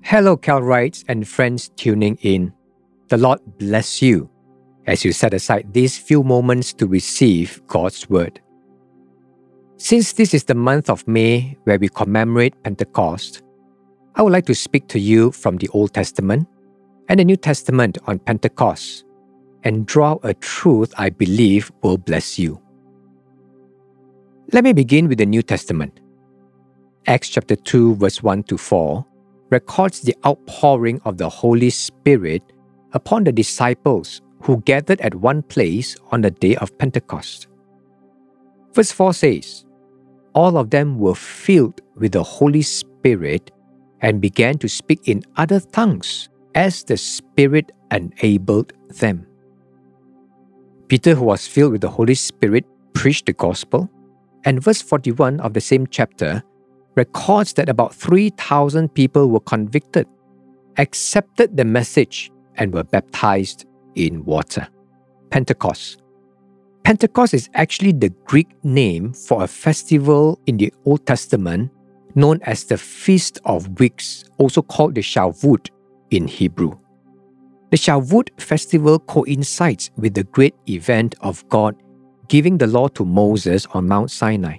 Hello, Calrites and friends tuning in. The Lord bless you as you set aside these few moments to receive God's Word. Since this is the month of May where we commemorate Pentecost, I would like to speak to you from the Old Testament and the New Testament on Pentecost and draw a truth I believe will bless you. Let me begin with the New Testament. Acts chapter 2 verse 1 to 4 records the outpouring of the Holy Spirit upon the disciples who gathered at one place on the day of Pentecost. Verse 4 says, "All of them were filled with the Holy Spirit and began to speak in other tongues as the Spirit enabled them." Peter, who was filled with the Holy Spirit, preached the gospel, and verse 41 of the same chapter records that about 3,000 people were convicted, accepted the message, and were baptized in water. Pentecost. Pentecost is actually the Greek name for a festival in the Old Testament known as the Feast of Weeks, also called the Shavuot in Hebrew. The Shavuot festival coincides with the great event of God giving the law to Moses on Mount Sinai.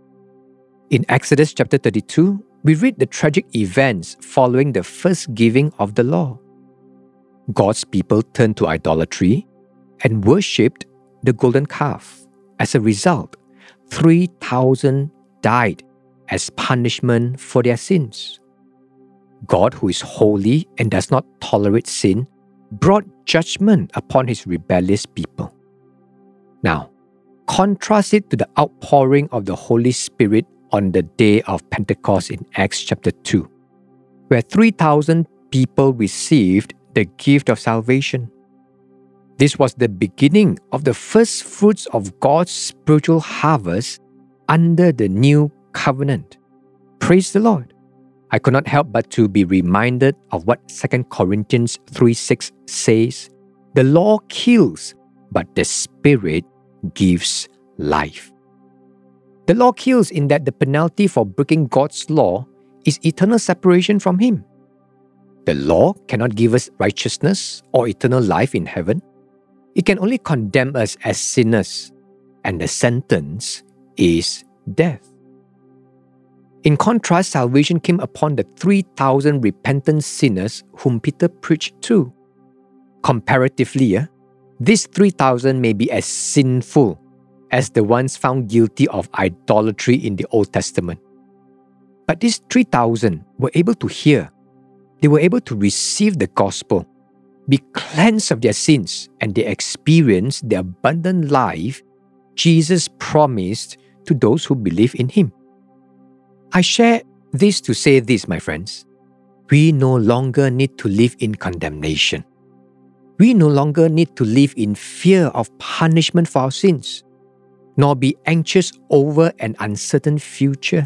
In Exodus chapter 32, we read the tragic events following the first giving of the law. God's people turned to idolatry and worshipped the golden calf. As a result, 3,000 died as punishment for their sins. God, who is holy and does not tolerate sin, brought judgment upon his rebellious people. Now, contrast it to the outpouring of the Holy Spirit on the day of Pentecost in Acts chapter 2, where 3,000 people received the gift of salvation. This was the beginning of the first fruits of God's spiritual harvest under the new covenant. Praise the Lord. I could not help but to be reminded of what 2 Corinthians 3:6 says, "The law kills, but the Spirit gives life." The law kills in that the penalty for breaking God's law is eternal separation from Him. The law cannot give us righteousness or eternal life in heaven. It can only condemn us as sinners, and the sentence is death. In contrast, salvation came upon the 3,000 repentant sinners whom Peter preached to. Comparatively, these 3,000 may be as sinful as the ones found guilty of idolatry in the Old Testament. But these 3,000 were able to hear. They were able to receive the gospel, be cleansed of their sins, and they experienced the abundant life Jesus promised to those who believe in Him. I share this to say this, my friends. We no longer need to live in condemnation. We no longer need to live in fear of punishment for our sins, nor be anxious over an uncertain future,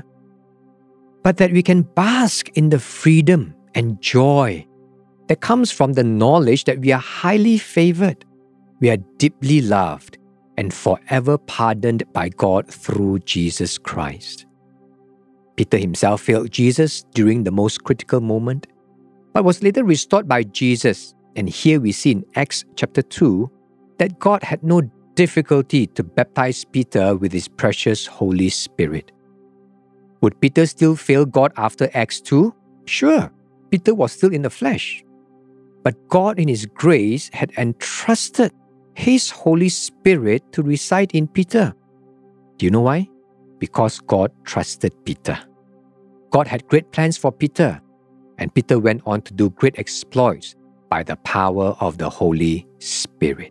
but that we can bask in the freedom and joy that comes from the knowledge that we are highly favored, we are deeply loved, and forever pardoned by God through Jesus Christ. Peter himself failed Jesus during the most critical moment, but was later restored by Jesus. And here we see in Acts chapter 2 that God had no difficulty to baptize Peter with His precious Holy Spirit. Would Peter still fail God after Acts 2? Sure, Peter was still in the flesh. But God in His grace had entrusted His Holy Spirit to reside in Peter. Do you know why? Because God trusted Peter. God had great plans for Peter, and Peter went on to do great exploits by the power of the Holy Spirit.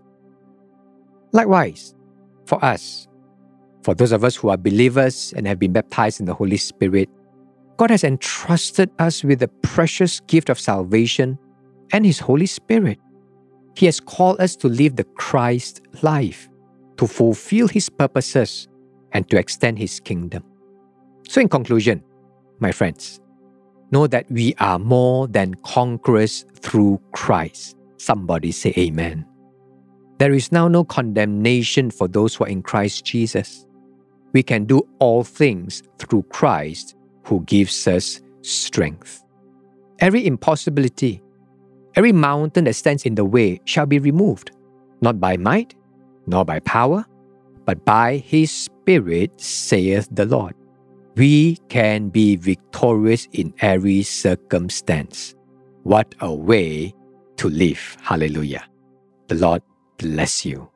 Likewise, for us, for those of us who are believers and have been baptized in the Holy Spirit, God has entrusted us with the precious gift of salvation and His Holy Spirit. He has called us to live the Christ life, to fulfill His purposes, and to extend His kingdom. So in conclusion, my friends, know that we are more than conquerors through Christ. Somebody say amen. There is now no condemnation for those who are in Christ Jesus. We can do all things through Christ who gives us strength. Every impossibility, every mountain that stands in the way shall be removed, not by might, nor by power, but by His Spirit, saith the Lord. We can be victorious in every circumstance. What a way to live. Hallelujah. The Lord bless you.